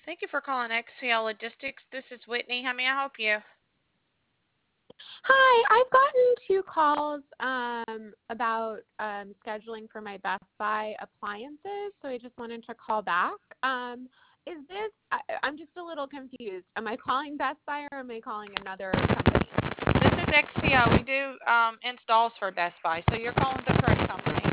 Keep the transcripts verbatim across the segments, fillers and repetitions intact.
Thank you for calling X C L Logistics. This is Whitney. How may I help you? Hi, I've gotten two calls um, about um, scheduling for my Best Buy appliances, so I just wanted to call back. Um, is this, I, I'm just a little confused. Am I calling Best Buy or am I calling another company? This is X C L. We do um, installs for Best Buy, so you're calling the correct company.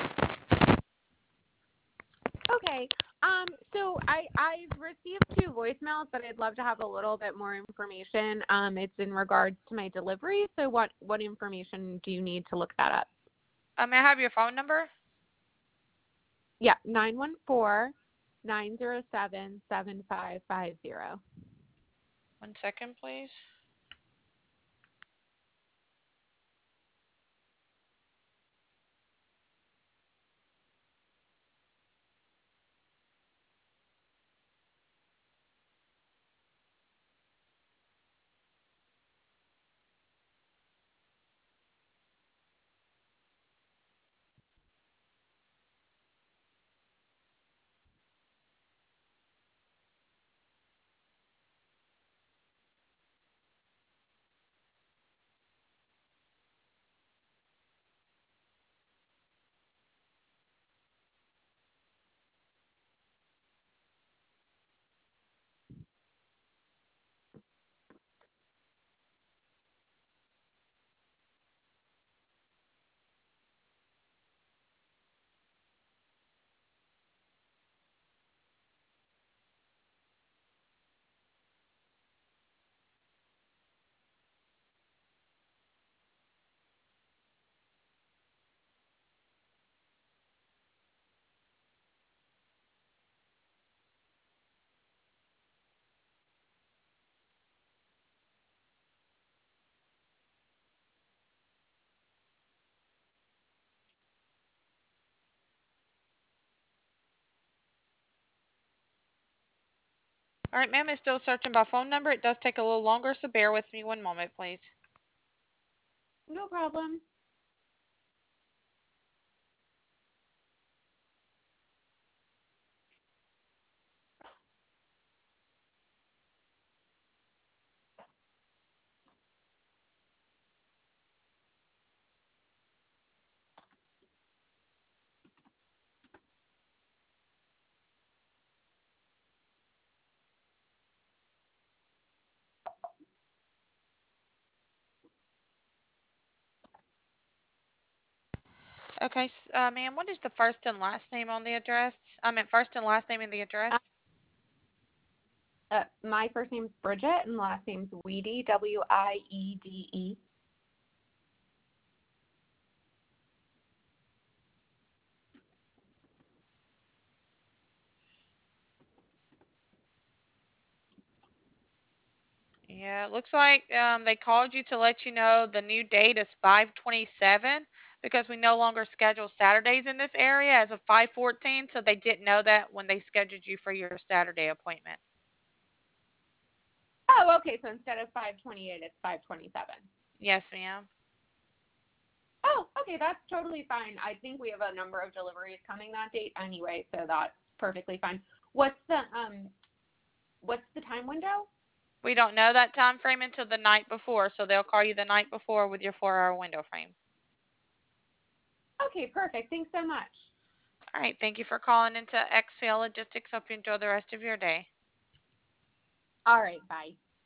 Okay. Um, so I, I've received two voicemails, but I'd love to have a little bit more information. Um, it's in regards to my delivery. So what, what information do you need to look that up? Uh, may I have your phone number? Yeah, nine one four, nine zero seven, seven five five zero. One second, please. All right, ma'am, it's still searching by phone number. It does take a little longer, so bear with me one moment, please. No problem. Okay, uh, ma'am, what is the first and last name on the address? I meant first and last name in the Uh, address. uh, my first name's Bridget and last name's Weedy, W I E D E. Yeah, it looks like um, they called you to let you know the new date is five twenty-seven because we no longer schedule Saturdays in this area as of five fourteen, so they didn't know that when they scheduled you for your Saturday appointment. Oh, okay. So instead of five twenty-eight, it's five twenty-seven. Yes, ma'am. Oh, okay. That's totally fine. I think we have a number of deliveries coming that date anyway, so that's perfectly fine. What's the um what's the time window? We don't know that time frame until the night before, so they'll call you the night before with your four-hour window frame. Okay, perfect. Thanks so much. All right, thank you for calling into X C L Logistics. Hope you enjoy the rest of your day. All right, bye.